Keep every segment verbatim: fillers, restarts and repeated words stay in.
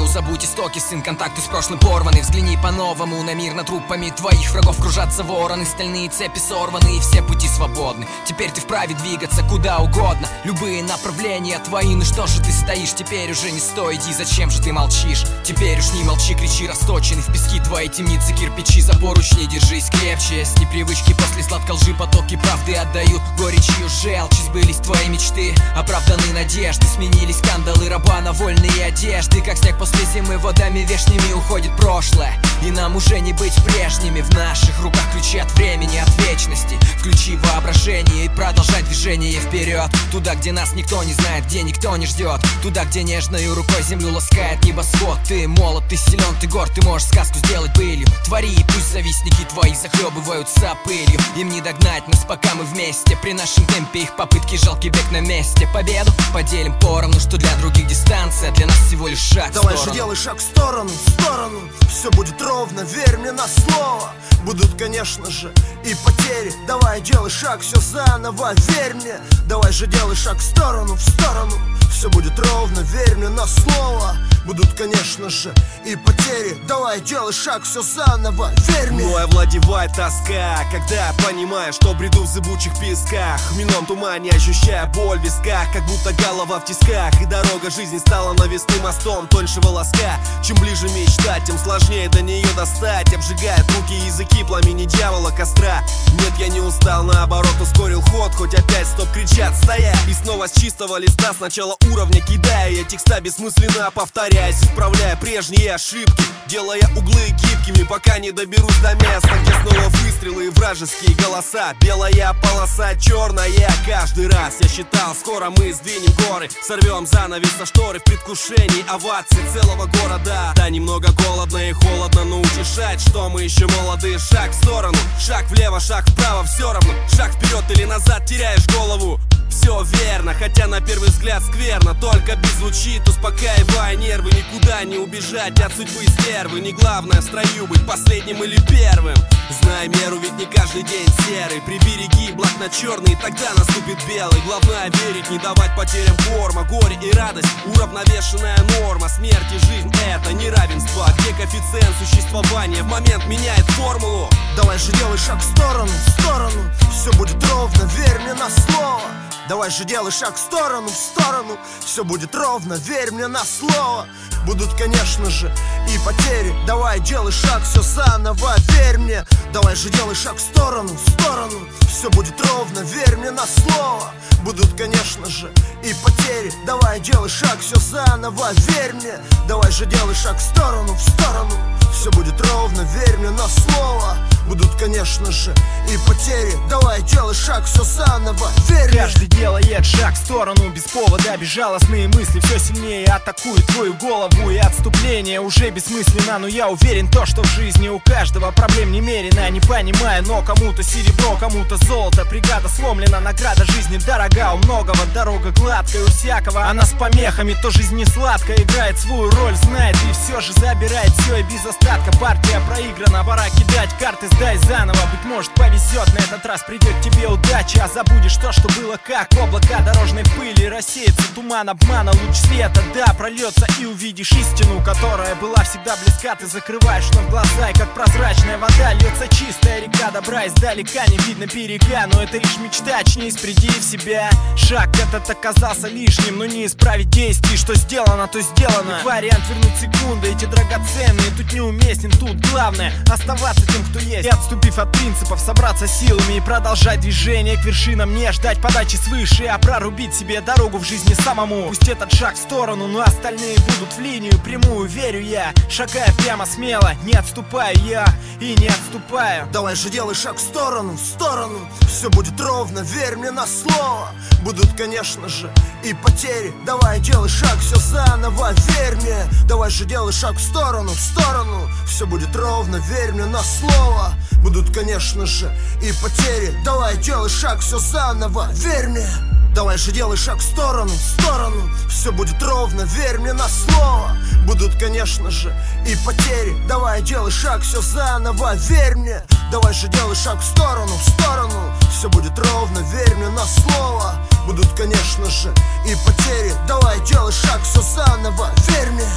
сторону. Забудь истоки, сын, контакты с прошлым порваны. Взгляни по-новому на мир, над трупами твоих врагов кружатся вороны. Стальные цепи сорваны и все пути свободны. Теперь ты вправе двигаться куда угодно. Любые направления твои, ну что же ты стоишь? Теперь уже не стой, иди, зачем же ты молчишь? Теперь уж не молчи, кричи, расточены в пески твои темницы, кирпичи. За поручни держись крепче, с непривычки после сладкой лжи потоки правды отдают горечью желчь. Сбылись твои мечты, оправданы надежды, сменились кандалы раба на вольные одежды. Как снег после зимы водами вешними уходит прошлое, и нам уже не быть прежними. В наших руках ключи от времени, от вечности. Включи воображение и продолжай движение вперед. Туда, где нас никто не знает, где никто не ждет. Туда, где нежной рукой землю ласкает небосвод. Ты молод, ты силен, ты горд, ты можешь сказку сделать былью. Твори, и пусть завистники твои захлебываются пылью. Им не догнать нас, пока мы вместе. При нашем темпе их попытки жалкий бег на месте. Победу поделим поровну, что для других дистанция, для нас всего лишь шаг в сторону. Давай же делай шаг в сторону, в сторону. Все будет ровно, верь мне на слово. Будут, конечно же, и потери. Давай делай шаг, все заново, верь мне. Давай же делай шаг в сторону, в сторону. Все будет ровно, верь мне на слово. Будут, конечно же, и потери. Давай делай шаг, все заново, верь мне. Мной овладевает тоска, когда понимаешь, что бреду в зыбучих песках. В хмельном тумане ощущая боль в висках, как будто голова в тисках. И дорога жизни стала навесным мостом тоньше волоска. Чем ближе мечта, тем сложнее до нее достать. Обжигает руки и языки пламени дьявола костра. Нет, я не устал, наоборот ускорил ход. Хоть опять стоп кричат, стоять. И снова с чистого листа сначала уровня кидая я текста бессмысленно повторяясь, исправляя прежние ошибки, делая углы гибкими, пока не доберусь до места, где снова выстрелы и вражеские голоса. Белая полоса, черная каждый раз. Я считал, скоро мы сдвинем горы, сорвем занавес со шторы в предвкушении овации целого города. Да, немного голодно и холодно, но утешает, что мы еще молоды. Шаг в сторону, шаг влево, шаг вправо, все равно. Шаг вперед или назад, теряешь голову. Все верно, хотя на первый взгляд скверно. Только бит звучит, успокаивая нервы. Никуда не убежать от судьбы стервы. Не главное в строю быть последним или первым. Знай меру, ведь не каждый день серый. Прибереги благ на черный, тогда наступит белый. Главное верить, не давать потерям форма. Горе и радость, уравновешенная норма. Смерть и жизнь — это неравенство, где коэффициент существования в момент меняет формулу. Давай же делай шаг в сторону, в сторону. Все будет ровно, верь мне на слово. Давай же делай шаг в сторону, в сторону. Все будет ровно, верь мне на слово. Будут, конечно же, и потери. Давай делай шаг, все заново, верь мне. Давай же делай шаг в сторону, в сторону. Все будет ровно, верь мне на слово. Будут, конечно же, и потери. Давай делай шаг, все заново, верь мне. Давай же делай шаг в сторону, в сторону. Все будет ровно, верь мне на слово. Будут, конечно же, и потери. Давай делай шаг, все заново, верь мне. Каждый делает шаг в сторону без повода. Безжалостные мысли все сильнее атакуют твою голову. И отступление уже бессмысленно. Но я уверен, то, что в жизни у каждого проблем немерено. Не понимаю, но кому-то серебро, кому-то золото. Бригада сломлена, награда жизни дорога. У многого дорога гладкая, у всякого она с помехами. То жизнь не сладкая, играет свою роль, знает и все же забирает все и без остатка. Партия проиграна, пора кидать карты, сдай заново. Быть может повезет, на этот раз придет тебе удача. А забудешь то, что было как облака дорожной пыли. Рассеется туман обмана, луч света, да, прольется и увидишь истину, которая была всегда близка. Ты закрываешь вновь глаза, и как прозрачная вода льется чистая река добра. Издалека не видно берега, но это лишь мечта, очнись, приди в себя. Шаг этот оказался лишним, но не исправить действий. Что сделано, то сделано. Вариант вернуть секунды, эти драгоценные тут неуместен. Тут главное оставаться тем, кто есть. И отступив от принципов, собраться силами и продолжать движение к вершинам. Не ждать подачи свыше, а прорубить себе дорогу в жизни самому. Пусть этот шаг в сторону, но остальные будут в линию прямую, верю я. Шагая прямо смело, не отступаю я и не отступаю. Давай же делай шаг в сторону, в сторону. Все будет ровно, верь мне на слово. Будут, конечно же, и потери. Давай делай шаг, все заново, верь мне. Давай же делай шаг в сторону, в сторону. Все будет ровно, верь мне на слово. Будут, конечно же, и потери. Давай делай шаг, все заново, верь мне. Давай же делай шаг в сторону, в сторону. Все будет ровно, верь мне на слово. Будут, конечно же, и потери. Давай делай шаг, все заново, верь мне. Давай же делай шаг в сторону, в сторону. Все будет ровно, верь мне на слово. Будут, конечно же, и потери. Давай делай шаг, все заново, верь мне. Давай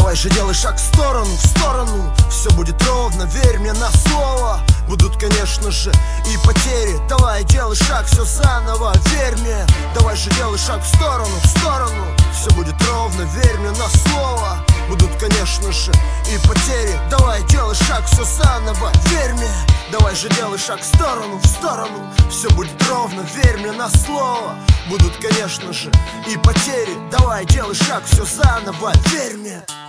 Давай же делай шаг в сторону, в сторону. Все будет ровно, верь мне на слово. Будут, конечно же, и потери. Давай делай шаг, все заново, верь мне. Давай же делай шаг в сторону, в сторону. Все будет ровно, верь мне на слово. Будут, конечно же, и потери. Давай делай шаг, все заново, верь мне. Давай же делай шаг в сторону, в сторону. Все будет ровно, верь мне на слово. Будут, конечно же, и потери. Давай делай шаг, все заново, верь мне.